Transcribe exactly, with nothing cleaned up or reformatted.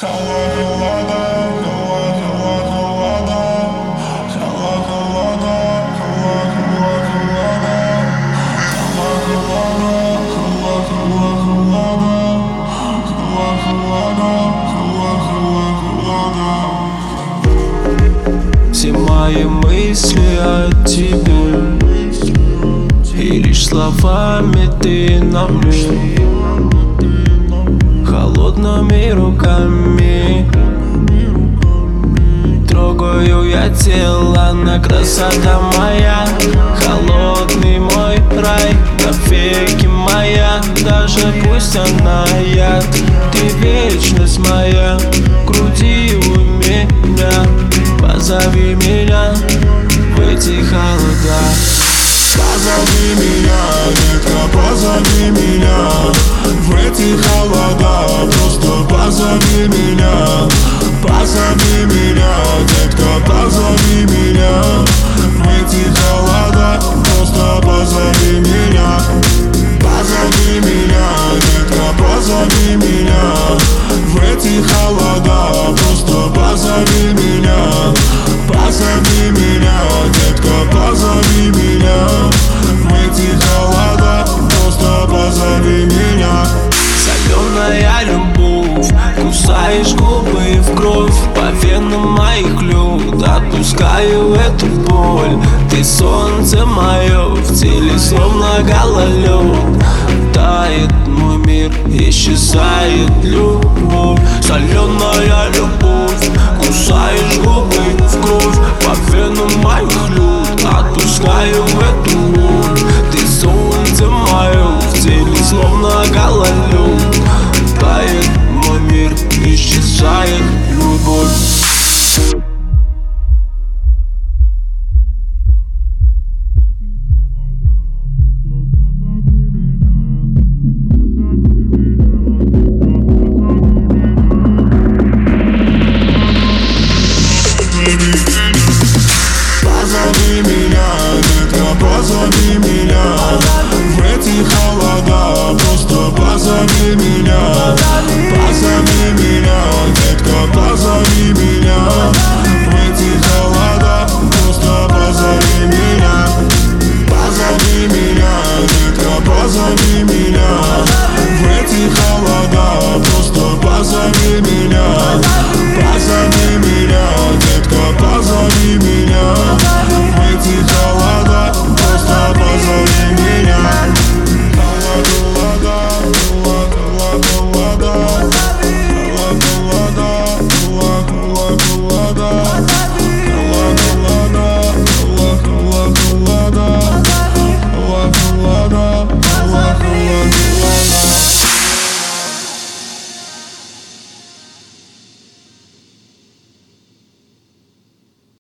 Все мои мысли о тебе, и лишь словами ты на мне, холодными руками трогаю я тело, на красота моя, холодный мой рай, навеки моя. Даже пусть она яд, ты вечность моя, груди у меня. Позови меня в эти холода. Позови меня, детка, позови меня в эти холода. Просто позови меня, позови меня, детка, позови меня в эти холода. Просто позови меня, позови меня, детка, позови меня в эти холода. Просто позови меня, позови меня, детка, позови меня в эти холода. Просто позови меня. Соленая любовь, кусаешь губы в кровь, по венам моих лед отпускаю эту боль. Ты солнце мое, в теле словно гололед. Тает мой мир, исчезает любовь.